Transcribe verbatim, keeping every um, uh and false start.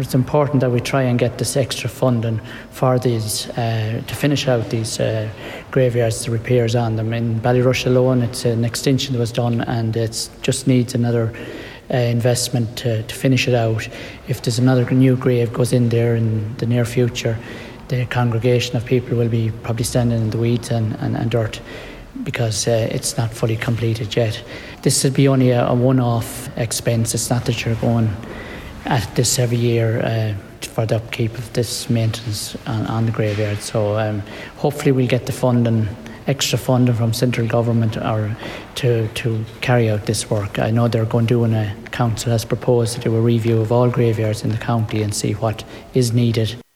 it's important that we try and get this extra funding for these, uh, to finish out these uh, graveyards, the repairs on them. In Ballyrush alone, it's an extension that was done, and it just needs another uh, investment to, to finish it out. If there's another new grave goes in there in the near future, the congregation of people will be probably standing in the weeds and, and, and dirt, because uh, it's not fully completed yet. This would be only a, a one-off expense. It's not that you're going at this every year uh, for the upkeep of this maintenance on, on the graveyard. So um, hopefully we'll get the funding, extra funding from central government or to, to carry out this work. I know they're going to do, and a council has proposed to do a review of all graveyards in the county and see what is needed.